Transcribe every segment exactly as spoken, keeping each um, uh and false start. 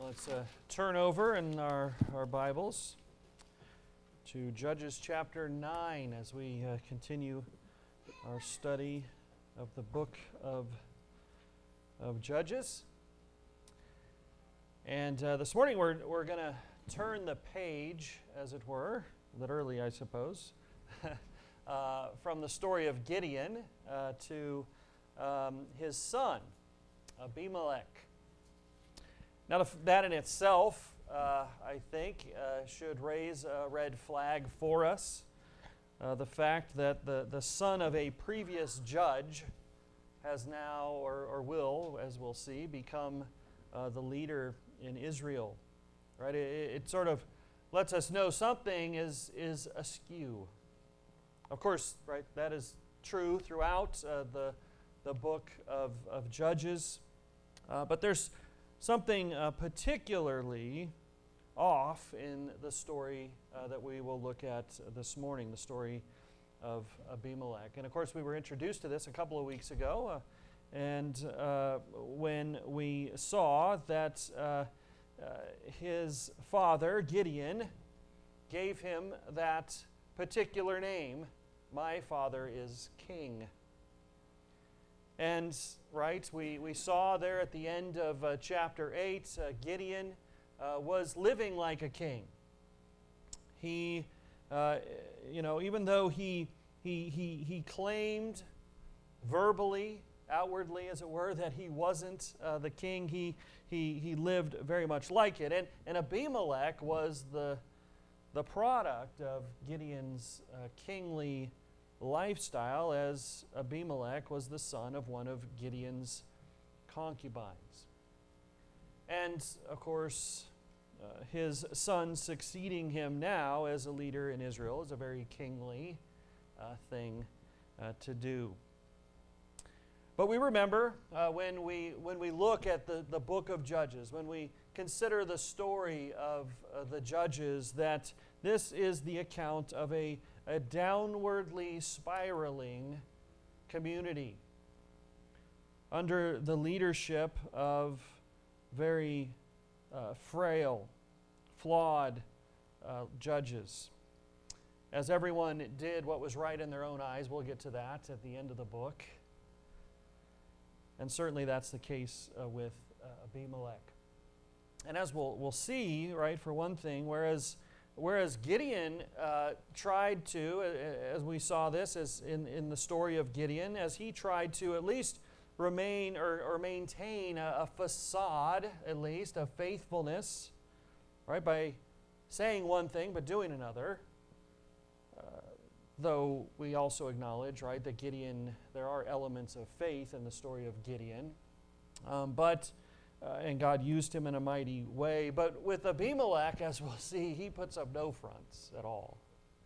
Let's uh, turn over in our, our Bibles to Judges chapter nine as we uh, continue our study of the book of, of Judges. And uh, this morning we're, we're going to turn the page, as it were, literally I suppose, uh, from the story of Gideon uh, to um, his son, Abimelech. Now, that in itself, uh, I think, uh, should raise a red flag for us. Uh, the fact that the, the son of a previous judge has now, or, or will, as we'll see, become uh, the leader in Israel. Right? It, it sort of lets us know something is, is askew. Of course, right, that is true throughout uh, the, the book of, of Judges. Uh, but there's something uh, particularly off in the story uh, that we will look at this morning, the story of Abimelech. And of course, we were introduced to this a couple of weeks ago, uh, and uh, when we saw that uh, uh, his father, Gideon, gave him that particular name, "My father is king." And, right, we, we saw there at the end of uh, chapter eight, uh, Gideon uh, was living like a king. He, uh, you know, even though he, he, he, he claimed verbally, outwardly, as it were, that he wasn't uh, the king, he, he, he lived very much like it. And, and Abimelech was the, the product of Gideon's uh, kingly lifestyle, as Abimelech was the son of one of Gideon's concubines. And, of course, uh, his son succeeding him now as a leader in Israel is a very kingly uh, thing uh, to do. But we remember uh, when we when we look at the, the book of Judges, when we consider the story of uh, the Judges, that this is the account of a a downwardly spiraling community under the leadership of very uh, frail, flawed uh, judges. As everyone did what was right in their own eyes, we'll get to that at the end of the book. And certainly that's the case uh, with uh, Abimelech. And as we'll, we'll see, right, for one thing, whereas Whereas Gideon uh, tried to, as we saw this as in, in the story of Gideon, as he tried to at least remain or, or maintain a, a facade, at least, of faithfulness, right, by saying one thing but doing another. Uh, though we also acknowledge, right, that Gideon, there are elements of faith in the story of Gideon. Um, but Uh, and God used him in a mighty way. But with Abimelech, as we'll see, he puts up no fronts at all.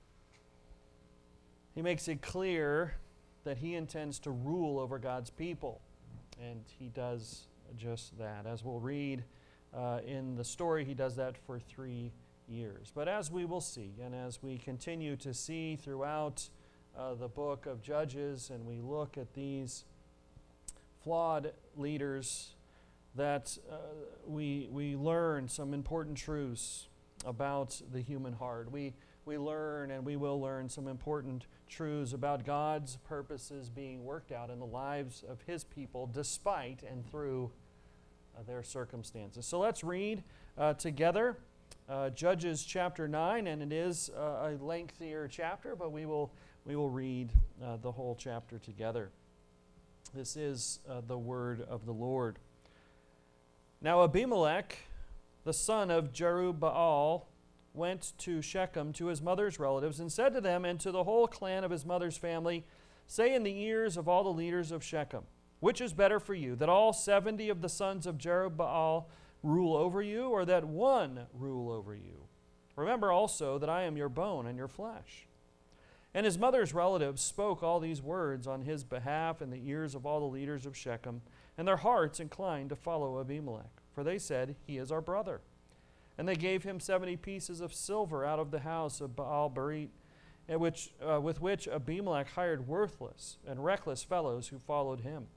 He makes it clear that he intends to rule over God's people. And he does just that. As we'll read uh, in the story, he does that for three years. But as we will see, and as we continue to see throughout uh, the book of Judges, and we look at these flawed leaders, that uh, we we learn some important truths about the human heart. We we learn and we will learn some important truths about God's purposes being worked out in the lives of His people despite and through uh, their circumstances. So let's read uh, together uh, Judges chapter nine, and it is uh, a lengthier chapter, but we will we will read uh, the whole chapter together. This is uh, the word of the Lord. Now Abimelech, the son of Jerubbaal, went to Shechem to his mother's relatives and said to them and to the whole clan of his mother's family, "Say in the ears of all the leaders of Shechem, which is better for you, that all seventy of the sons of Jerubbaal rule over you, or that one rule over you? Remember also that I am your bone and your flesh." And his mother's relatives spoke all these words on his behalf in the ears of all the leaders of Shechem, and their hearts inclined to follow Abimelech, for they said, "He is our brother." And they gave him seventy pieces of silver out of the house of Baal-berith, which, uh, with which Abimelech hired worthless and reckless fellows who followed him.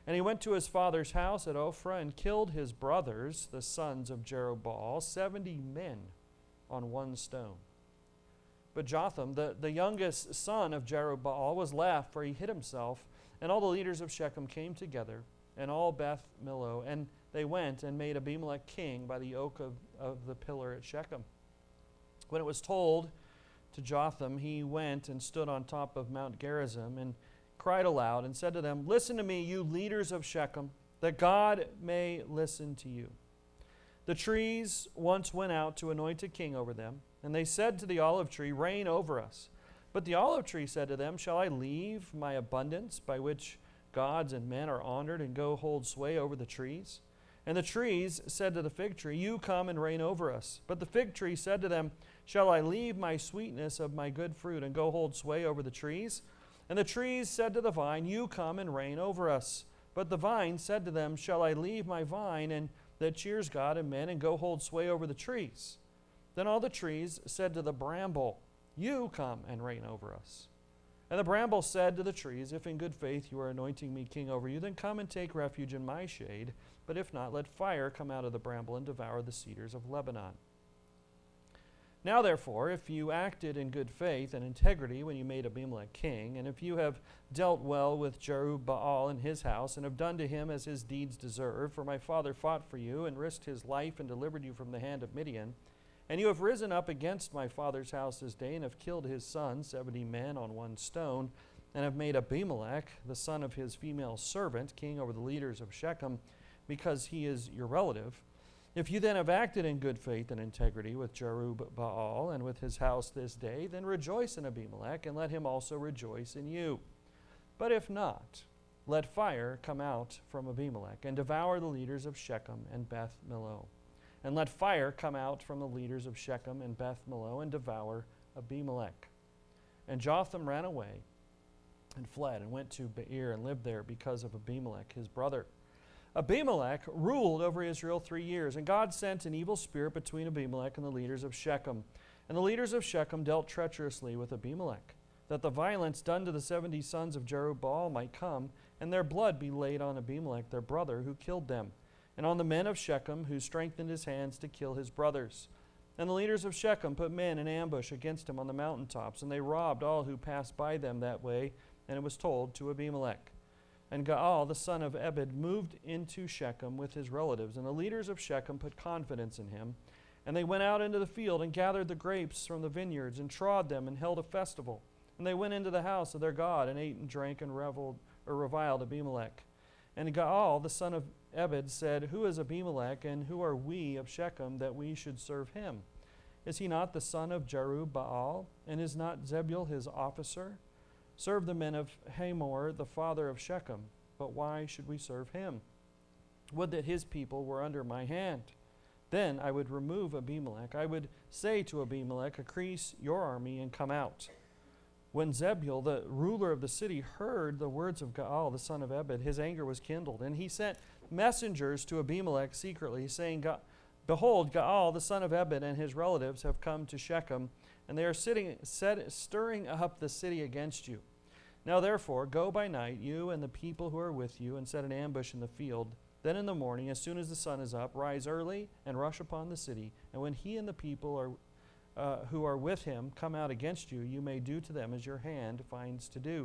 And he went to his father's house at Ophrah and killed his brothers, the sons of Jerubbaal, seventy men on one stone. But Jotham, the, the youngest son of Jerubbaal, was left, for he hid himself. And all the leaders of Shechem came together, and all Beth Millo, and they went and made Abimelech king by the oak of, of the pillar at Shechem. When it was told to Jotham, he went and stood on top of Mount Gerizim and cried aloud and said to them, "Listen to me, you leaders of Shechem, that God may listen to you. The trees once went out to anoint a king over them, and they said to the olive tree, 'Reign over us.' But the olive tree said to them, 'Shall I leave my abundance by which gods and men are honored and go hold sway over the trees?' And the trees said to the fig tree, 'You come and reign over us.' But the fig tree said to them, 'Shall I leave my sweetness of my good fruit and go hold sway over the trees?' And the trees said to the vine, 'You come and reign over us.' But the vine said to them, 'Shall I leave my vine and that cheers God and men and go hold sway over the trees?' Then all the trees said to the bramble, 'You come and reign over us.' And the bramble said to the trees, 'If in good faith you are anointing me king over you, then come and take refuge in my shade. But if not, let fire come out of the bramble and devour the cedars of Lebanon.' Now therefore, if you acted in good faith and integrity when you made Abimelech king, and if you have dealt well with Jerubbaal and his house, and have done to him as his deeds deserve, for my father fought for you and risked his life and delivered you from the hand of Midian, and you have risen up against my father's house this day, and have killed his sons, seventy men on one stone, and have made Abimelech, the son of his female servant, king over the leaders of Shechem, because he is your relative. If you then have acted in good faith and integrity with Jerubbaal and with his house this day, then rejoice in Abimelech, and let him also rejoice in you. But if not, let fire come out from Abimelech, and devour the leaders of Shechem and Beth Millo. And let fire come out from the leaders of Shechem and Beth Millo, and devour Abimelech." And Jotham ran away and fled, and went to Beer, and lived there because of Abimelech his brother. Abimelech ruled over Israel three years, and God sent an evil spirit between Abimelech and the leaders of Shechem. And the leaders of Shechem dealt treacherously with Abimelech, that the violence done to the seventy sons of Jerubbaal might come, and their blood be laid on Abimelech their brother, who killed them, and on the men of Shechem, who strengthened his hands to kill his brothers. And the leaders of Shechem put men in ambush against him on the mountaintops, and they robbed all who passed by them that way, and it was told to Abimelech. And Gaal, the son of Ebed, moved into Shechem with his relatives, and the leaders of Shechem put confidence in him. And they went out into the field and gathered the grapes from the vineyards and trod them and held a festival. And they went into the house of their God and ate and drank and reveled or reviled Abimelech. And Gaal, the son of Ebed, said, "Who is Abimelech, and who are we of Shechem that we should serve him? Is he not the son of Jerubbaal, and is not Zebul his officer? Serve the men of Hamor, the father of Shechem. But why should we serve him? Would that his people were under my hand. Then I would remove Abimelech. I would say to Abimelech, increase your army and come out." When Zebul, the ruler of the city, heard the words of Gaal, the son of Ebed, his anger was kindled, and he sent messengers to Abimelech secretly, saying, "Behold, Gaal, the son of Ebed, and his relatives have come to Shechem, and they are sitting, set, stirring up the city against you. Now therefore, go by night, you and the people who are with you, and set an ambush in the field. Then in the morning, as soon as the sun is up, rise early and rush upon the city. And when he and the people are, uh, who are with him come out against you, you may do to them as your hand finds to do."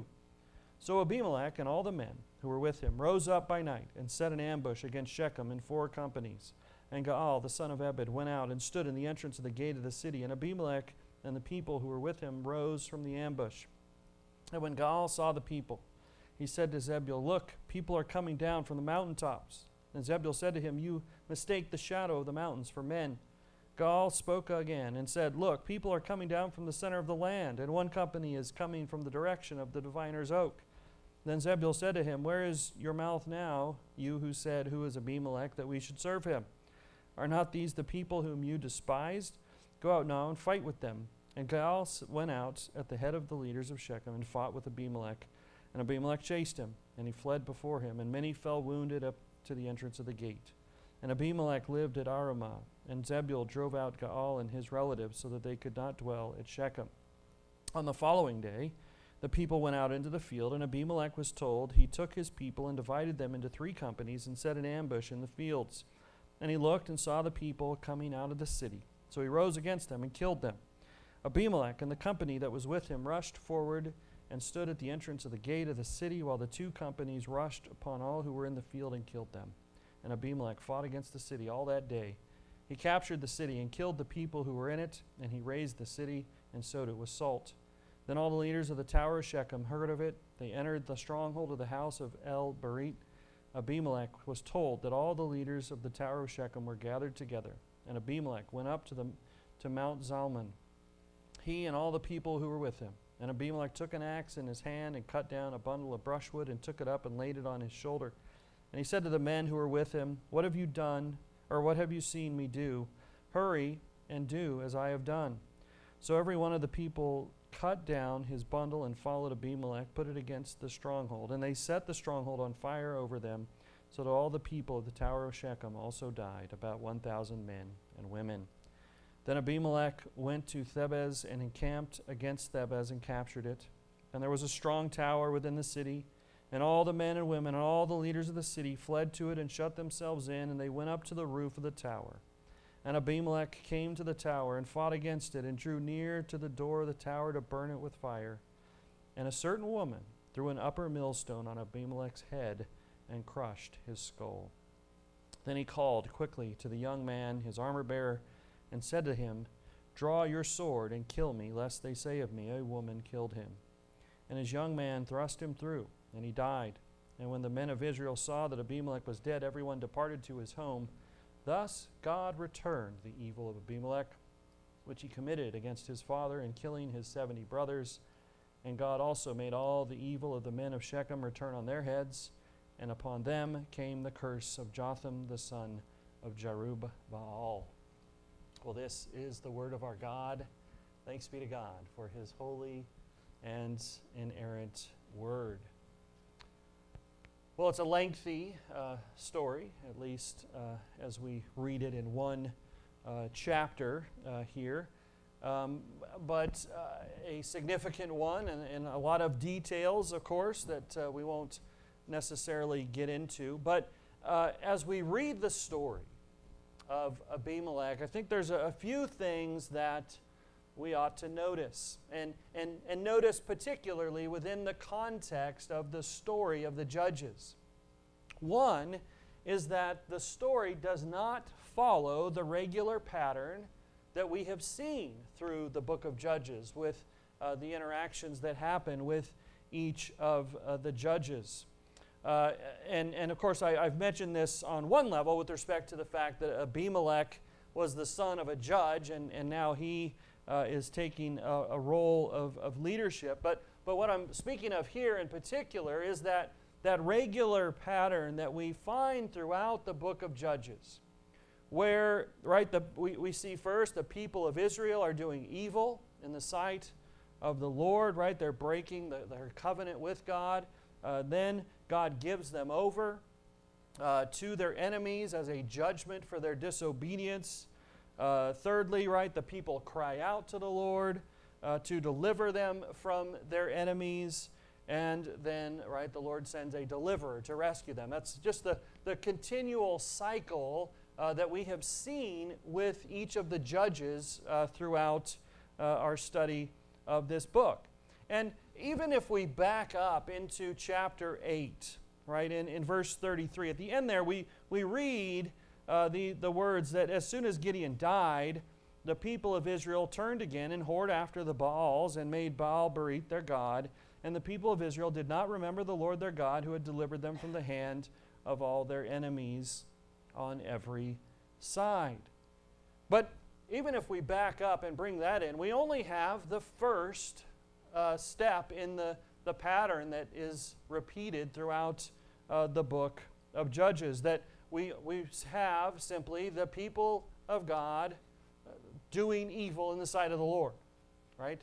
So Abimelech and all the men who were with him rose up by night and set an ambush against Shechem in four companies. And Gaal, the son of Ebed, went out and stood in the entrance of the gate of the city. And Abimelech and the people who were with him rose from the ambush. And when Gaal saw the people, he said to Zebul, "Look, people are coming down from the mountaintops." And Zebul said to him, "You mistake the shadow of the mountains for men." Gaal spoke again and said, "Look, people are coming down from the center of the land, and one company is coming from the direction of the diviner's oak." Then Zebul said to him, "Where is your mouth now, you who said, 'Who is Abimelech, that we should serve him?' Are not these the people whom you despised? Go out now and fight with them." And Gaal went out at the head of the leaders of Shechem and fought with Abimelech. And Abimelech chased him, and he fled before him, and many fell wounded up to the entrance of the gate. And Abimelech lived at Arumah, and Zebul drove out Gaal and his relatives so that they could not dwell at Shechem. On the following day, the the people went out into the field, and Abimelech was told. He took his people and divided them into three companies and set an ambush in the fields. And he looked and saw the people coming out of the city. So he rose against them and killed them. Abimelech and the company that was with him rushed forward and stood at the entrance of the gate of the city, while the two companies rushed upon all who were in the field and killed them. And Abimelech fought against the city all that day. He captured the city and killed the people who were in it, and he razed the city and sowed it with salt. Then all the leaders of the tower of Shechem heard of it. They entered the stronghold of the house of El-Berit. Abimelech was told that all the leaders of the tower of Shechem were gathered together. And Abimelech went up to, the, to Mount Zalmon, he and all the people who were with him. And Abimelech took an axe in his hand and cut down a bundle of brushwood and took it up and laid it on his shoulder. And he said to the men who were with him, "What have you done, or what have you seen me do? Hurry and do as I have done." So every one of the people cut down his bundle and followed Abimelech, put it against the stronghold. And they set the stronghold on fire over them, so that all the people of the tower of Shechem also died, about one thousand men and women. Then Abimelech went to Thebez and encamped against Thebez and captured it. And there was a strong tower within the city, and all the men and women and all the leaders of the city fled to it and shut themselves in, and they went up to the roof of the tower. And Abimelech came to the tower and fought against it and drew near to the door of the tower to burn it with fire. And a certain woman threw an upper millstone on Abimelech's head and crushed his skull. Then he called quickly to the young man, his armor-bearer, and said to him, "Draw your sword and kill me, lest they say of me, 'A woman killed him.' And his young man thrust him through, and he died. And when the men of Israel saw that Abimelech was dead, everyone departed to his home. Thus God returned the evil of Abimelech, which he committed against his father in killing his seventy brothers. And God also made all the evil of the men of Shechem return on their heads, and upon them came the curse of Jotham the son of Jerubbaal." Well, this is the word of our God. Thanks be to God for his holy and inerrant word. Well, it's a lengthy uh, story, at least uh, as we read it in one uh, chapter uh, here, um, but uh, a significant one, and, and a lot of details, of course, that uh, we won't necessarily get into. But uh, as we read the story of Abimelech, I think there's a, a few things that we ought to notice, and, and, and notice particularly within the context of the story of the Judges. One is that the story does not follow the regular pattern that we have seen through the book of Judges with uh, the interactions that happen with each of uh, the judges. Uh, and, and of course, I, I've mentioned this on one level with respect to the fact that Abimelech was the son of a judge, and, and now he Uh, is taking a, a role of, of leadership. But, but what I'm speaking of here in particular is that, that regular pattern that we find throughout the book of Judges, where right, the, we, we see first the people of Israel are doing evil in the sight of the Lord, right? They're breaking the, their covenant with God. Uh, then God gives them over uh, to their enemies as a judgment for their disobedience. Uh, thirdly, right, the people cry out to the Lord uh, to deliver them from their enemies. And then, right, the Lord sends a deliverer to rescue them. That's just the, the continual cycle uh, that we have seen with each of the judges uh, throughout uh, our study of this book. And even if we back up into chapter eight, right, in, in verse thirty-three, at the end there, we, we read Uh, the, the words that as soon as Gideon died, the people of Israel turned again and whored after the Baals and made Baal-Berith their god. And the people of Israel did not remember the Lord their God, who had delivered them from the hand of all their enemies on every side. But even if we back up and bring that in, we only have the first uh, step in the, the pattern that is repeated throughout uh, the book of Judges, that We, we have simply the people of God doing evil in the sight of the Lord, right?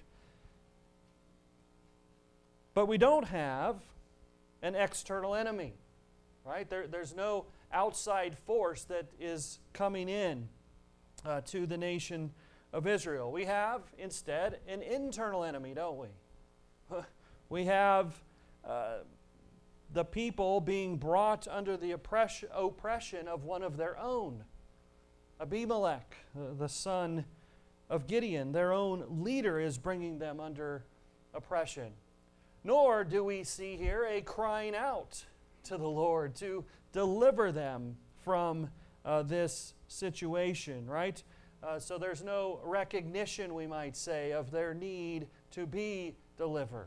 But we don't have an external enemy, right? There, there's no outside force that is coming in uh, to the nation of Israel. We have, instead, an internal enemy, don't we? We have uh, the people being brought under the oppress- oppression of one of their own. Abimelech, uh, the son of Gideon, their own leader, is bringing them under oppression. Nor do we see here a crying out to the Lord to deliver them from uh, this situation, right? Uh, so there's no recognition, we might say, of their need to be delivered.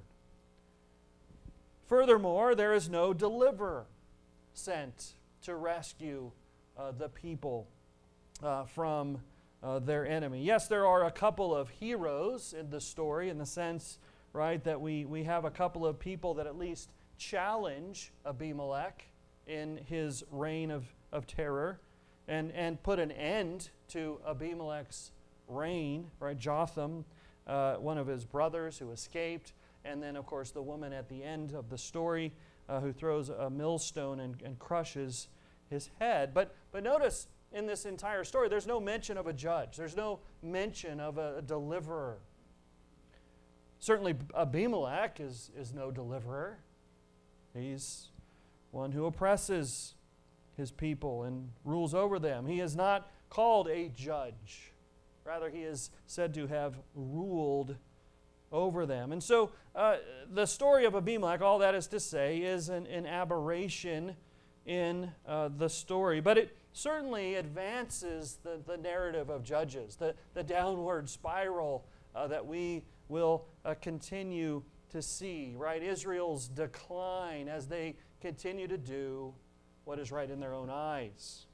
Furthermore, there is no deliverer sent to rescue uh, the people uh, from uh, their enemy. Yes, there are a couple of heroes in the story, in the sense, right, that we, we have a couple of people that at least challenge Abimelech in his reign of, of terror and, and put an end to Abimelech's reign, right? Jotham, uh, one of his brothers who escaped, and then, of course, the woman at the end of the story uh, who throws a millstone and, and crushes his head. But, but notice, in this entire story, there's no mention of a judge. There's no mention of a, a deliverer. Certainly, Abimelech is, is no deliverer. He's one who oppresses his people and rules over them. He is not called a judge. Rather, he is said to have ruled over them. And so, uh, the story of Abimelech, all that is to say, is an, an aberration in uh, the story. But it certainly advances the, the narrative of Judges, the, the downward spiral uh, that we will uh, continue to see, right? Israel's decline as they continue to do what is right in their own eyes.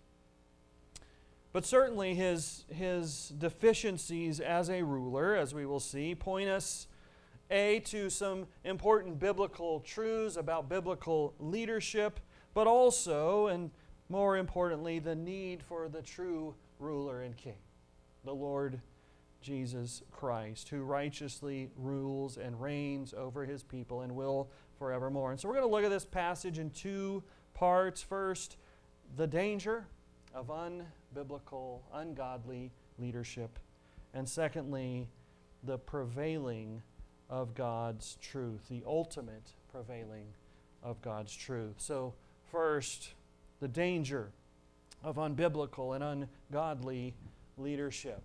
But certainly his, his deficiencies as a ruler, as we will see, point us, A, to some important biblical truths about biblical leadership, but also, and more importantly, the need for the true ruler and king, the Lord Jesus Christ, who righteously rules and reigns over his people and will forevermore. And so we're going to look at this passage in two parts. First, the danger of unbiblical, ungodly leadership. And secondly, the prevailing of God's truth, the ultimate prevailing of God's truth. So first, the danger of unbiblical and ungodly leadership.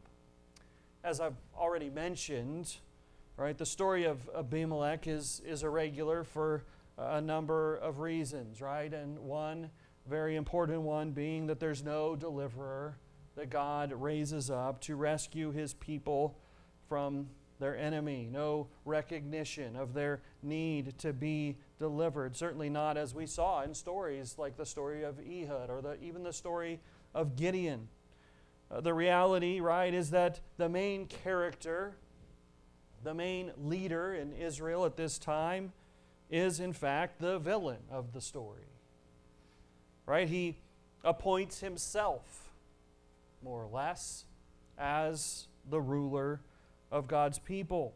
As I've already mentioned, right, the story of Abimelech is, is irregular for a number of reasons, right? And one very important one being that there's no deliverer that God raises up to rescue his people from their enemy. No recognition of their need to be delivered. Certainly not as we saw in stories like the story of Ehud or the, even the story of Gideon. Uh, the reality, right, is that the main character, the main leader in Israel at this time is in fact the villain of the story. Right? He appoints himself, more or less, as the ruler of God's people.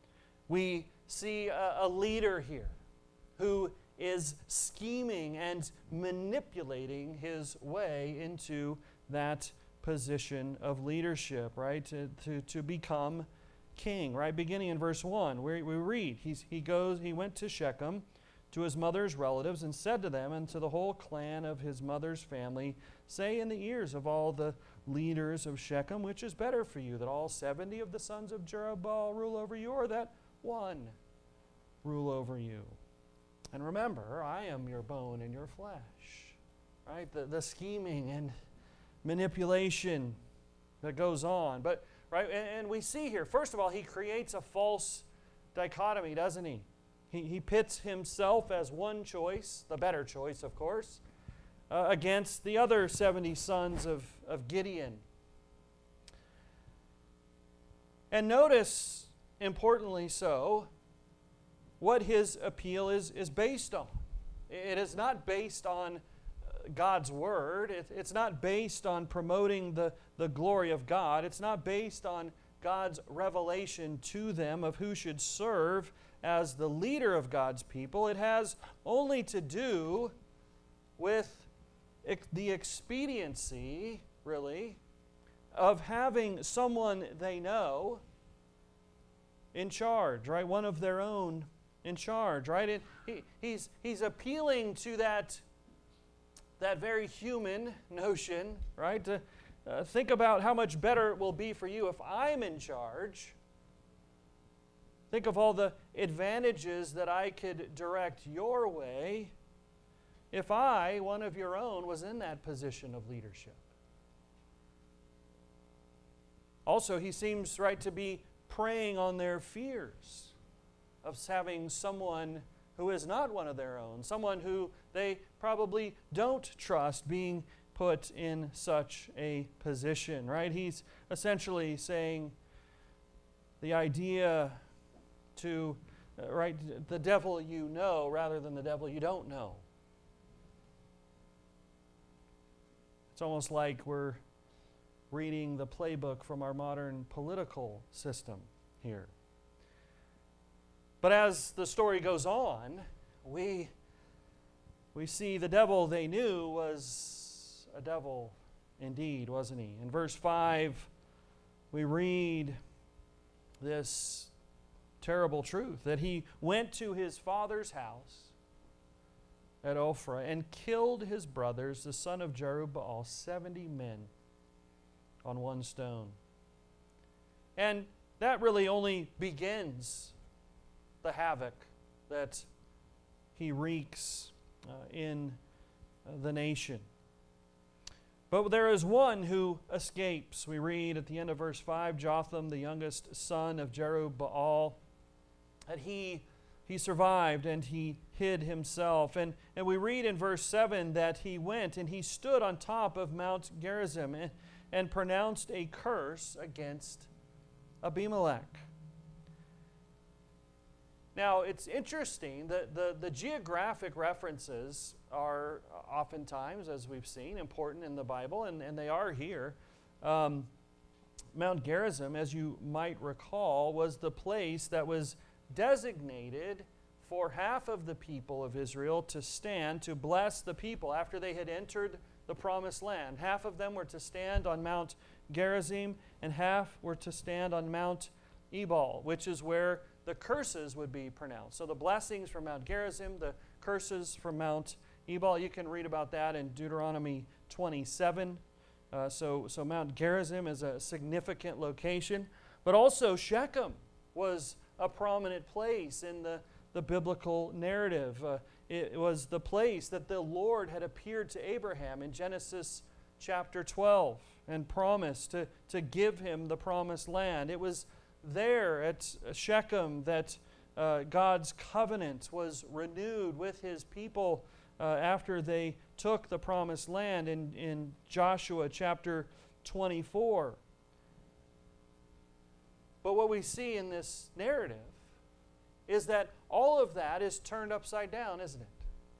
We see a, a leader here who is scheming and manipulating his way into that position of leadership, right? To, to, to become king, right? Beginning in verse one, where we read, he's, he goes, he went to Shechem, to his mother's relatives, and said to them and to the whole clan of his mother's family, say in the ears of all the leaders of Shechem, which is better for you, that all seventy of the sons of Jerubbaal rule over you, or that one rule over you? And remember, I am your bone and your flesh. Right? The, the scheming and manipulation that goes on. But right, and, and we see here, first of all, he creates a false dichotomy, doesn't he? He, he pits himself as one choice, the better choice, of course, uh, against the other seventy sons of, of Gideon. And notice, importantly so, what his appeal is, is based on. It is not based on God's word. It, it's not based on promoting the, the glory of God. It's not based on God's revelation to them of who should serve as the leader of God's people. It has only to do with ex- the expediency, really, of having someone they know in charge, right? One of their own in charge, right? It, he, he's, he's appealing to that, that very human notion, right? To uh, think about how much better it will be for you if I'm in charge. Think of all the advantages that I could direct your way if I, one of your own, was in that position of leadership. Also, he seems, right, to be preying on their fears of having someone who is not one of their own, someone who they probably don't trust being put in such a position, right? He's essentially saying the idea to, uh, right, the devil you know rather than the devil you don't know. It's almost like we're reading the playbook from our modern political system here. But as the story goes on, we, we see the devil they knew was a devil indeed, wasn't he? In verse five, we read this terrible truth, that he went to his father's house at Ophrah and killed his brothers, the son of Jerubbaal, seventy men on one stone. And that really only begins the havoc that he wreaks uh, in uh, the nation. But there is one who escapes. We read at the end of verse five, Jotham, the youngest son of Jerubbaal, that he, he survived and he hid himself. And, and we read in verse seven that he went and he stood on top of Mount Gerizim and, and pronounced a curse against Abimelech. Now, it's interesting that the, the geographic references are oftentimes, as we've seen, important in the Bible, and, and they are here. Um, Mount Gerizim, as you might recall, was the place that was designated for half of the people of Israel to stand to bless the people after they had entered the promised land. Half of them were to stand on Mount Gerizim, and half were to stand on Mount Ebal, which is where the curses would be pronounced. So the blessings from Mount Gerizim, the curses from Mount Ebal. You can read about that in Deuteronomy twenty-seven. Uh, so, so Mount Gerizim is a significant location. But also Shechem was a prominent place in the, the biblical narrative. Uh, it was the place that the Lord had appeared to Abraham in Genesis chapter twelve and promised to, to give him the promised land. It was there at Shechem that uh, God's covenant was renewed with his people uh, after they took the promised land in, in Joshua chapter twenty-four. But what we see in this narrative is that all of that is turned upside down, isn't it?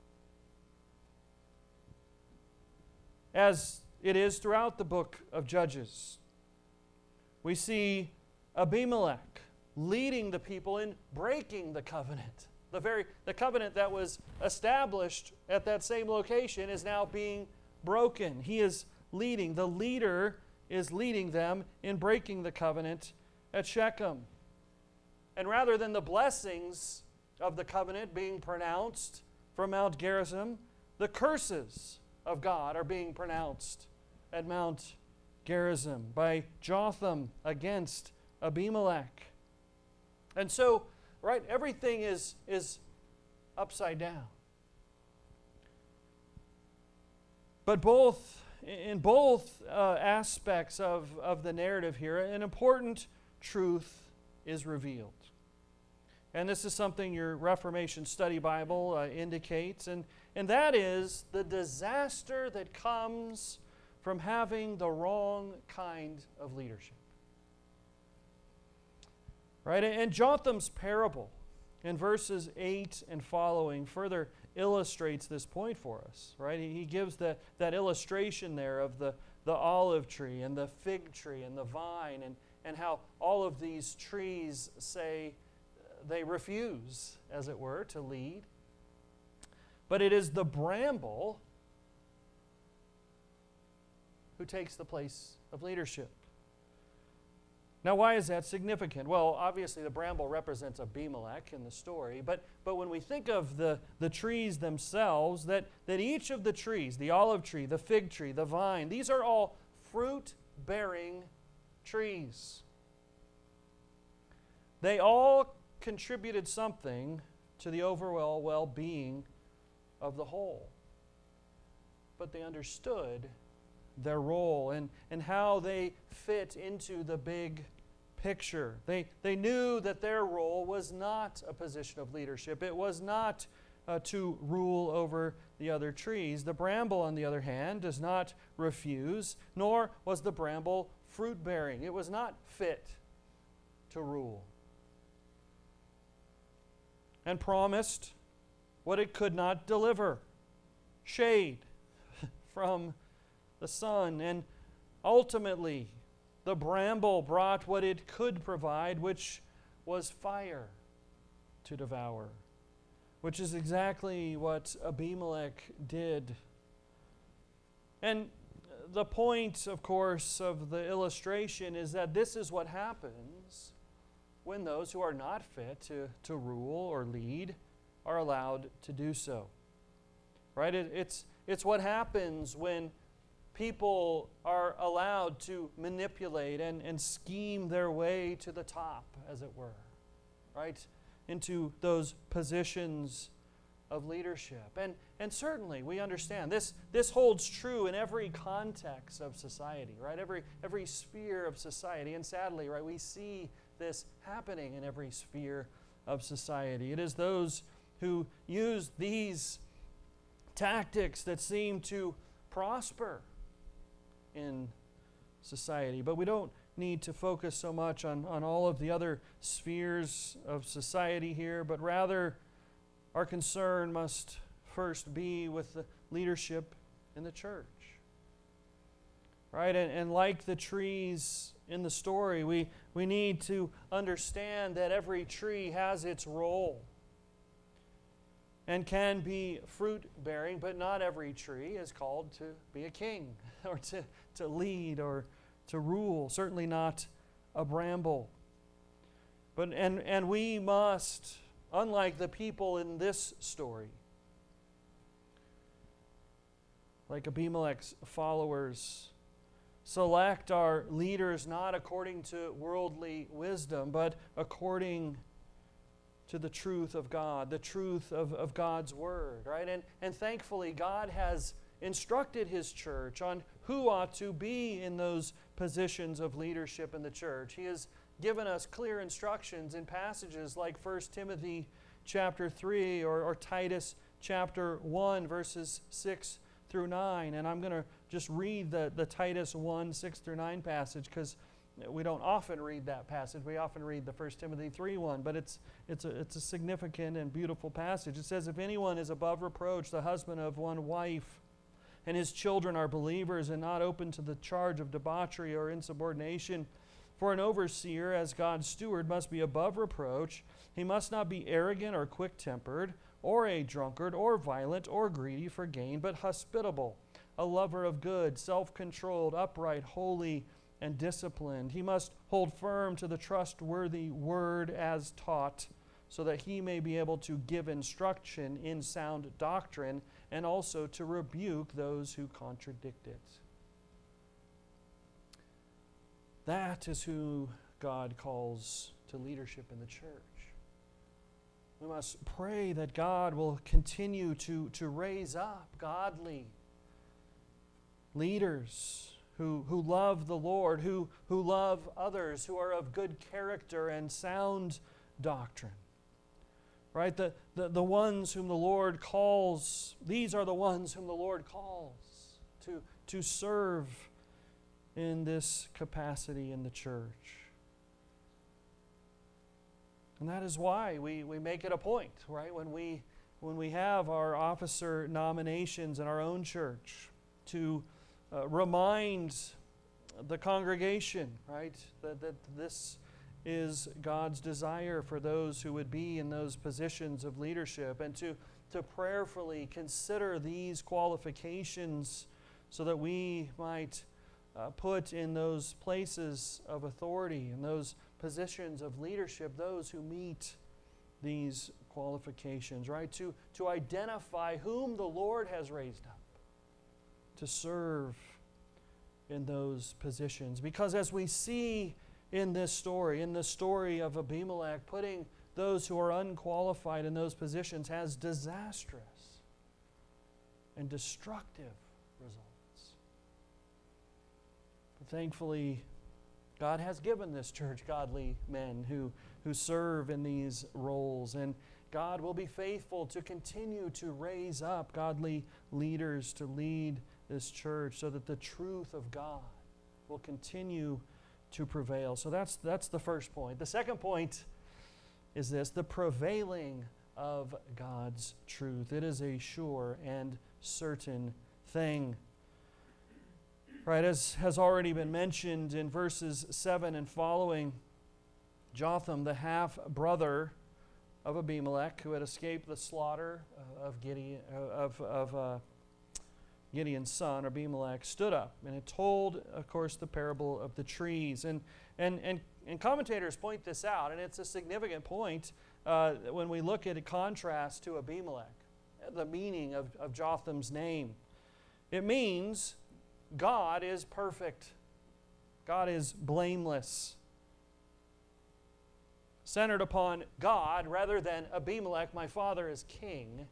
As it is throughout the book of Judges. We see Abimelech leading the people in breaking the covenant. The very the covenant that was established at that same location is now being broken. He is leading. The leader is leading them in breaking the covenant at Shechem. And rather than the blessings of the covenant being pronounced from Mount Gerizim, the curses of God are being pronounced at Mount Gerizim by Jotham against Abimelech. And so, right, everything is, is upside down. But both, in both uh, aspects of, of the narrative here, an important truth is revealed. And this is something your Reformation Study Bible uh, indicates, and, and that is the disaster that comes from having the wrong kind of leadership. Right? And Jotham's parable in verses eight and following further illustrates this point for us. Right? He, he gives the, that illustration there of the, the olive tree and the fig tree and the vine, and, and how all of these trees say they refuse, as it were, to lead. But it is the bramble who takes the place of leadership. Now, why is that significant? Well, obviously the bramble represents Abimelech in the story, but, but when we think of the, the trees themselves, that, that each of the trees, the olive tree, the fig tree, the vine, these are all fruit-bearing trees. They all contributed something to the overall well-being of the whole. But they understood their role and, and how they fit into the big picture. They, they knew that their role was not a position of leadership. It was not uh, to rule over the other trees. The bramble, on the other hand, does not refuse, nor was the bramble fruit-bearing. It was not fit to rule. And promised what it could not deliver: shade from the sun. And ultimately, the bramble brought what it could provide, which was fire to devour, which is exactly what Abimelech did. And the point, of course, of the illustration is that this is what happens when those who are not fit to, to rule or lead are allowed to do so. Right? It, it's, it's what happens when people are allowed to manipulate and, and scheme their way to the top, as it were, right? Into those positions of leadership. And, and certainly we understand this, this holds true in every context of society, right? Every, every sphere of society. And sadly, right, we see this happening in every sphere of society. It is those who use these tactics that seem to prosper in society. But we don't need to focus so much on, on all of the other spheres of society here, but rather our concern must first be with the leadership in the church. Right? And, and like the trees in the story, we, we need to understand that every tree has its role and can be fruit-bearing, but not every tree is called to be a king or to, to lead or to rule. Certainly not a bramble. But and, and we must, unlike the people in this story, like Abimelech's followers, select our leaders not according to worldly wisdom, but according to the truth of God, the truth of, of God's Word, right? And, and thankfully, God has instructed His church on who ought to be in those positions of leadership in the church. He has given us clear instructions in passages like First Timothy chapter three or, or Titus chapter one, verses six through nine. And I'm going to just read the, the Titus one, six through nine passage, because we don't often read that passage. We often read the First Timothy three one, but it's, it's, a, it's a significant and beautiful passage. It says, "If anyone is above reproach, the husband of one wife, and his children are believers and not open to the charge of debauchery or insubordination, for an overseer, as God's steward, must be above reproach. He must not be arrogant or quick-tempered, or a drunkard, or violent, or greedy for gain, but hospitable, a lover of good, self-controlled, upright, holy, and disciplined. He must hold firm to the trustworthy word as taught, so that he may be able to give instruction in sound doctrine, and also to rebuke those who contradict it." That is who God calls to leadership in the church. We must pray that God will continue to, to raise up godly leaders who, who love the Lord, who, who love others, who are of good character and sound doctrine. Right? The, the, the ones whom the Lord calls, these are the ones whom the Lord calls to, to serve in this capacity in the church. And that is why we, we make it a point, right? When we, when we have our officer nominations in our own church, to uh, remind the congregation, right, that, that this is God's desire for those who would be in those positions of leadership, and to, to prayerfully consider these qualifications so that we might uh, put in those places of authority, in those positions of leadership, those who meet these qualifications, right? To, to identify whom the Lord has raised up to serve in those positions. Because as we see in this story, in the story of Abimelech, putting those who are unqualified in those positions has disastrous and destructive results. But thankfully, God has given this church godly men who, who serve in these roles, and God will be faithful to continue to raise up godly leaders to lead this church so that the truth of God will continue to prevail. So that's, that's the first point. The second point is this: the prevailing of God's truth. It is a sure and certain thing. Right, as has already been mentioned in verses seven and following, Jotham, the half-brother of Abimelech, who had escaped the slaughter of Gideon, of, of uh, Gideon's son, Abimelech, stood up and it told, of course, the parable of the trees. And, and, and, and commentators point this out, and it's a significant point uh, when we look at a contrast to Abimelech, the meaning of, of Jotham's name. It means God is perfect. God is blameless. Centered upon God rather than Abimelech, my father is king.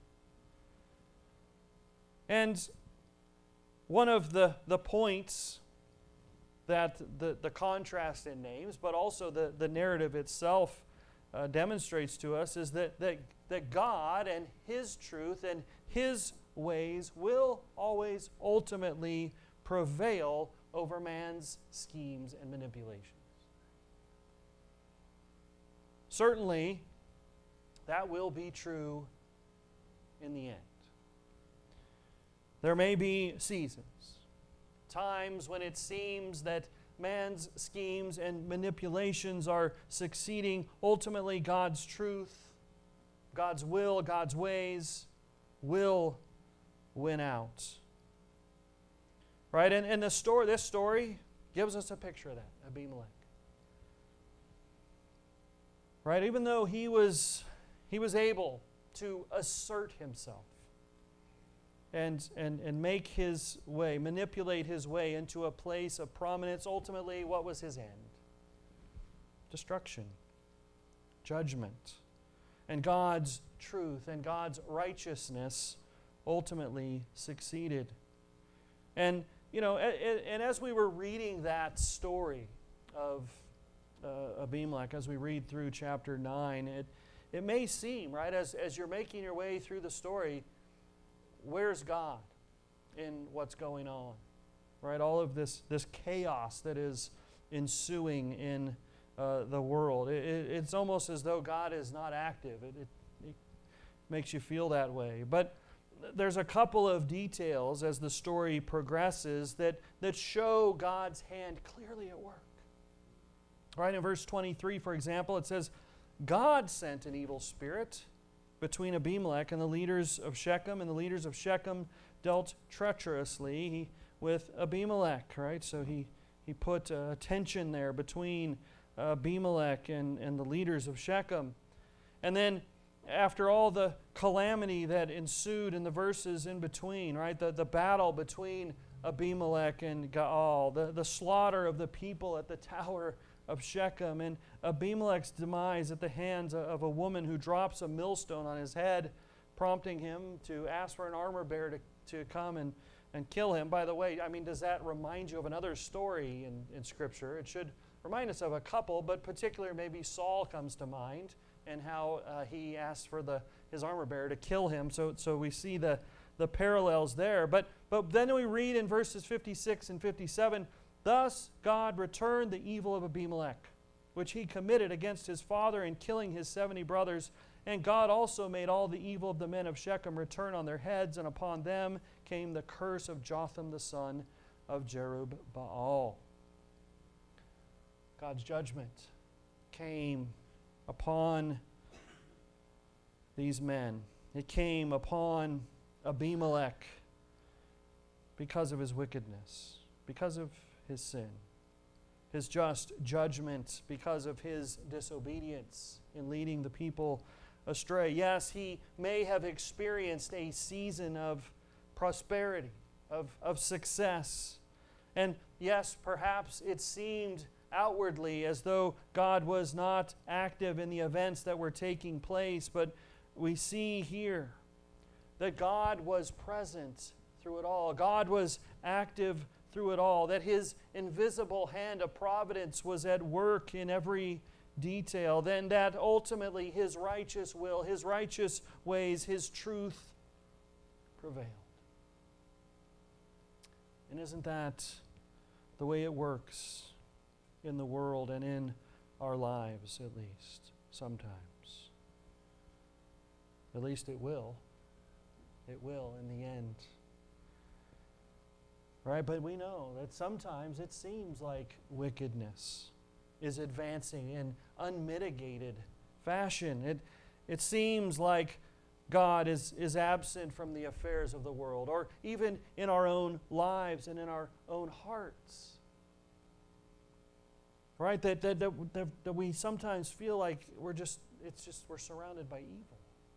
And one of the, the points that the, the contrast in names, but also the, the narrative itself uh, demonstrates to us is that, that, that God and His truth and His ways will always ultimately prevail over man's schemes and manipulations. Certainly, that will be true in the end. There may be seasons, times when it seems that man's schemes and manipulations are succeeding. Ultimately, God's truth, God's will, God's ways will win out. Right? And, and the story, this story gives us a picture of that, Abimelech. Right? Even though he was, he was able to assert himself and, and, and make his way, manipulate his way into a place of prominence, ultimately, what was his end? Destruction, judgment. And God's truth and God's righteousness ultimately succeeded. And, you know, and, and as we were reading that story of uh, Abimelech, as we read through chapter nine, it, it may seem, right, as, as you're making your way through the story, where's God in what's going on? Right, all of this, this chaos that is ensuing in uh, the world. It, it, it's almost as though God is not active. It, it, it makes you feel that way. But there's a couple of details as the story progresses that, that show God's hand clearly at work. Right, in verse twenty-three, for example, it says, God sent an evil spirit between Abimelech and the leaders of Shechem, and the leaders of Shechem dealt treacherously with Abimelech, right? So he, he put a tension there between Abimelech and, and the leaders of Shechem. And then after all the calamity that ensued in the verses in between, right? The, the battle between Abimelech and Gaal, the, the slaughter of the people at the tower of Shechem, and Abimelech's demise at the hands of a woman who drops a millstone on his head, prompting him to ask for an armor bearer to, to come and, and kill him. By the way, I mean, does that remind you of another story in, in Scripture? It should remind us of a couple, but particularly maybe Saul comes to mind and how uh, he asked for the his armor bearer to kill him. So, so we see the, the parallels there. But, but then we read in verses fifty-six and fifty-seven, thus God returned the evil of Abimelech, which he committed against his father in killing his seventy brothers. And God also made all the evil of the men of Shechem return on their heads, and upon them came the curse of Jotham the son of Jerubbaal. God's judgment came upon these men. It came upon Abimelech because of his wickedness, because of his sin, his just judgment because of his disobedience in leading the people astray. Yes, he may have experienced a season of prosperity, of, of success. And yes, perhaps it seemed outwardly as though God was not active in the events that were taking place, but we see here that God was present through it all. God was active through it all, that his invisible hand of providence was at work in every detail, then that ultimately his righteous will, his righteous ways, his truth prevailed. And isn't that the way it works in the world and in our lives, at least, sometimes? At least it will. It will in the end. Right? But we know that sometimes it seems like wickedness is advancing in unmitigated fashion. It, it seems like God is, is absent from the affairs of the world, or even in our own lives and in our own hearts. Right? That, that, that, that, that we sometimes feel like we're just, it's just, we're surrounded by evil.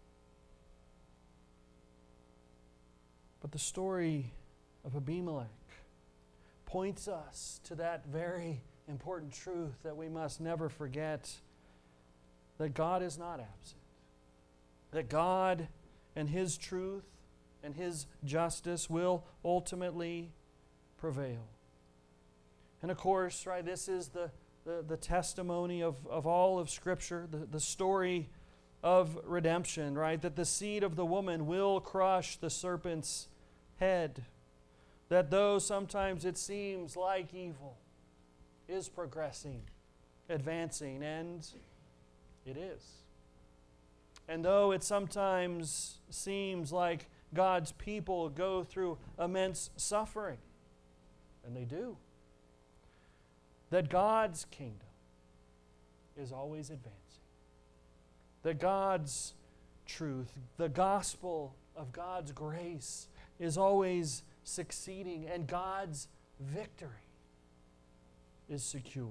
But the story of Abimelech points us to that very important truth that we must never forget, that God is not absent, that God and his truth and his justice will ultimately prevail. And of course, right, this is the, the, the testimony of, of all of Scripture, the, the story of redemption, right? That the seed of the woman will crush the serpent's head. That though sometimes it seems like evil is progressing, advancing, and it is. And though it sometimes seems like God's people go through immense suffering, and they do, that God's kingdom is always advancing. That God's truth, the gospel of God's grace, is always succeeding, and God's victory is secure.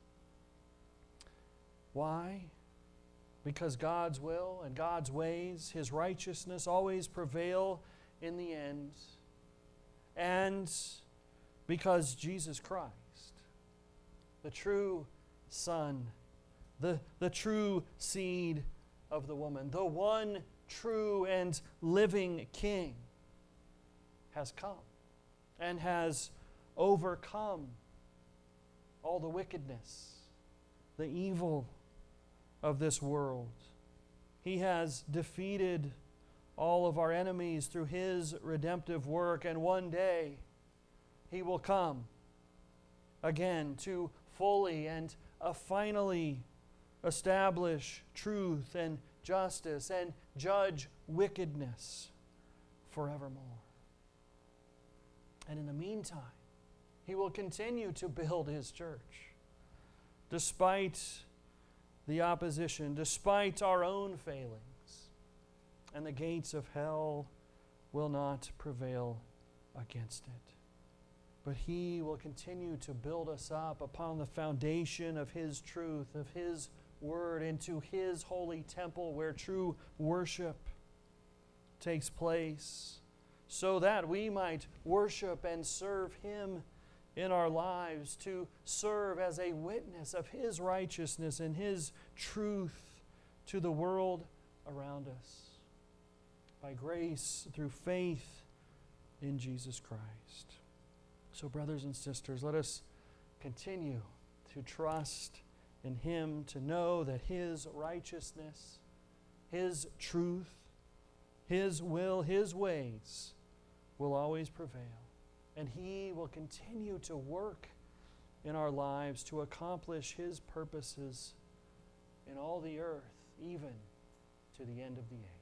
Why? Because God's will and God's ways, his righteousness, always prevail in the end. And because Jesus Christ, the true Son, the, the true seed of the woman, the one true and living King, has come and has overcome all the wickedness, the evil of this world. He has defeated all of our enemies through his redemptive work, and one day he will come again to fully and uh, finally establish truth and justice and judge wickedness forevermore. And in the meantime, he will continue to build his church despite the opposition, despite our own failings. And the gates of hell will not prevail against it. But he will continue to build us up upon the foundation of his truth, of his word, into his holy temple where true worship takes place, so that we might worship and serve him in our lives, to serve as a witness of his righteousness and his truth to the world around us, by grace through faith in Jesus Christ. So, brothers and sisters, let us continue to trust in him, to know that his righteousness, his truth, his will, his ways will always prevail. And he will continue to work in our lives to accomplish his purposes in all the earth, even to the end of the age.